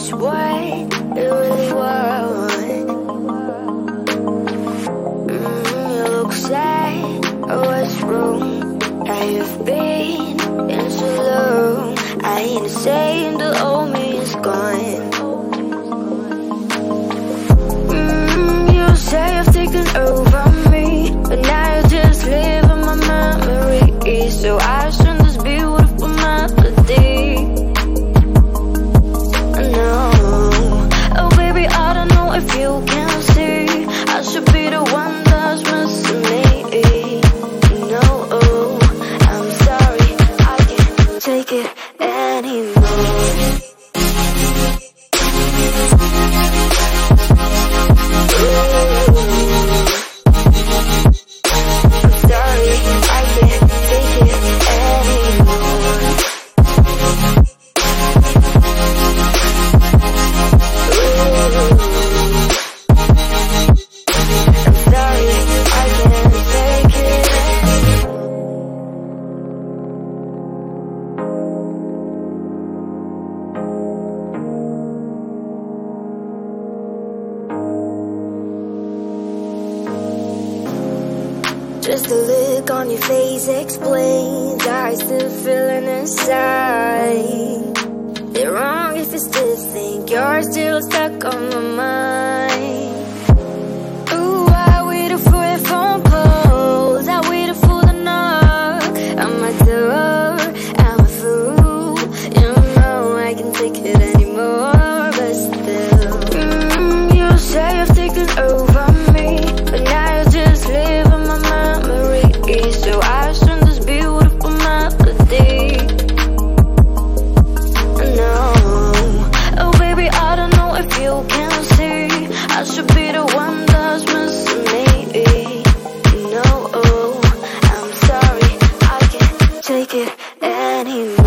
is what you really want. You look sad, what's wrong? I have been in so long. I ain't saying the old me is gone. You say I've taken over me, but now you just live in my memory. So I sing this beautiful melody. No, oh baby, I don't know if you can see. I should be the one that's missing me. No, I'm sorry, I can't take it anymore. Just a look on your face explains I still feeling inside. You're wrong if you still think you're still stuck on my mind. Ooh, I waited for your phone calls, I waited for the knock on my door. I'm a fool, you know I can't take it anymore, but still you say I've taken over me, but now you just live in my memory. So I sing this beautiful melody. No, oh baby, I don't know if you can see. I should be the one that's missing me. No, I'm sorry, I can't take it anymore.